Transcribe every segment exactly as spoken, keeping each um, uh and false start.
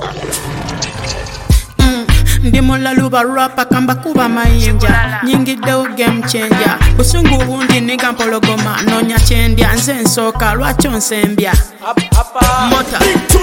Ndi mulaluba rapa kamba kuba mayinja nyingiddewo game changer busungu bundi niga mpologoma nonya kyendya nze nsooka lwakyo nsembya mota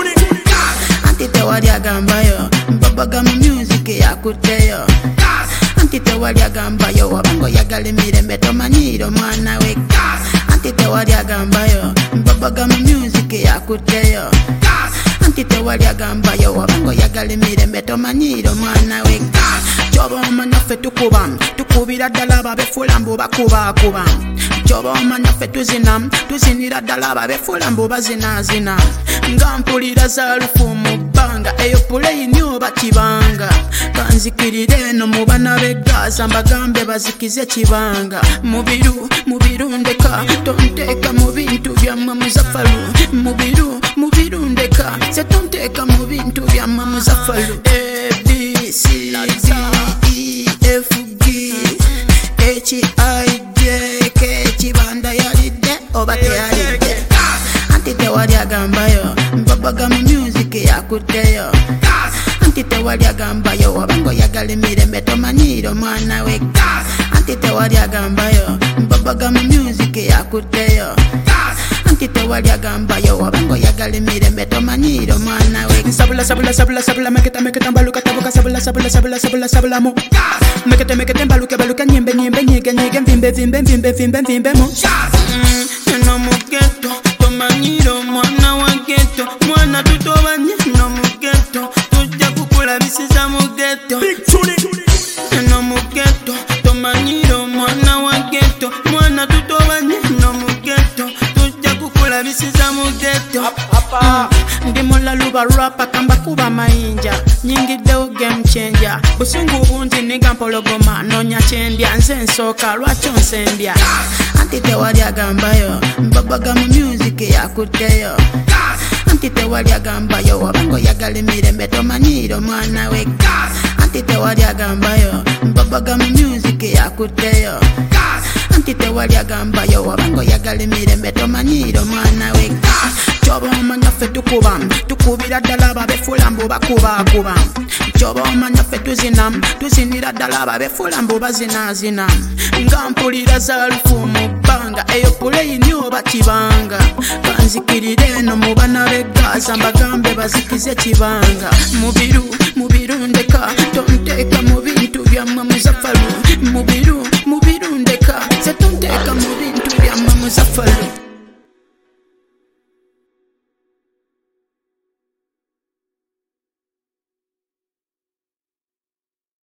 anti tewali agambayo mbabaga mu music yakutteyo anti tewali agambayo wabango yagala emirembe tomanyiira omwana we anti tewali agambayo mbabaga mu music yakutteyo anti tewali agambayo wabango yagala emirembe tomanyiira omwana we kyoba omanya ffe tukuba tukubira ddala ababefula mbu bakubakuba kyoba omanya ffe tuzina tuzinira ddala ababefula mbu bazinazina nga mpulira za lufu mu bbanga eyo puleyini oba kibanga kanzikirire eno mu bana b'egaza mbagambe bazikize kibanga mubiru mubiru ndeka tonteeka mu bintu byammwe muzaffalu mubiru mubiru ndeka se tonteeka mu bintu byammwe muzaffalu A B C D E F G H I J K kibanda yalidde oba teyalidde anti tewali agambayo mbabaga mu music yakutteyo anti tewali agambayo wabango yagala emirembe tomanyiira omwana we anti tewali agambayo mbabaga mu music yakutteyo anti tewali agambayo wabango yagala emirembe tomanyiira omwana we sabula sabula sabula sabula meketa meketa mbaluka tabuka sabula sabula sabula sabula sabula mu meketa meketa mbaluka baluka nyembe nyembe nyege nyege mvimbe vimbe mvimbe vimbe mvimbe mu no mu ghetto tomanyiira omwana wa ghetto mwana tutobanye no mu ghetto tujja kukulabisiza mu ghetto no mu ghetto tomanyiira omwana wa ghetto mwana tutobanye no mu ghetto tujja kukulabisiza mu ghetto ndi mulaluba rapa kamba kuba mayinja nyingiddewo game changer busungu bundi niga mpologoma nonya kyendya nze nsooka lwakyo nsembya anti tewali agambayo mbabaga mu music yakutteyo anti tewali agambayo wabango yagala emirembe tomanyiira omwana we anti tewali agambayo mbabaga mu music yakutteyo anti tewali agambayo wabango yagala emirembe tomanyiira omwana we kyoba omanya ffe tukuba tukubira ddala ababefula mbu bakubakuba kyoba omanya ffe tuzina tuzinira ddala ababefula mbu bazinazina nga mpulira za lufu mu bbanga eyo puleyini oba kibanga kanzikirire eno mu bana b'egaza mbagambe bazikize kibanga mubiru mubiru ndeka tonteeka mu bintu byammwe muzaffalu mubiru mubiru ndeka se tonteeka mu bintu byammwe muzaffalu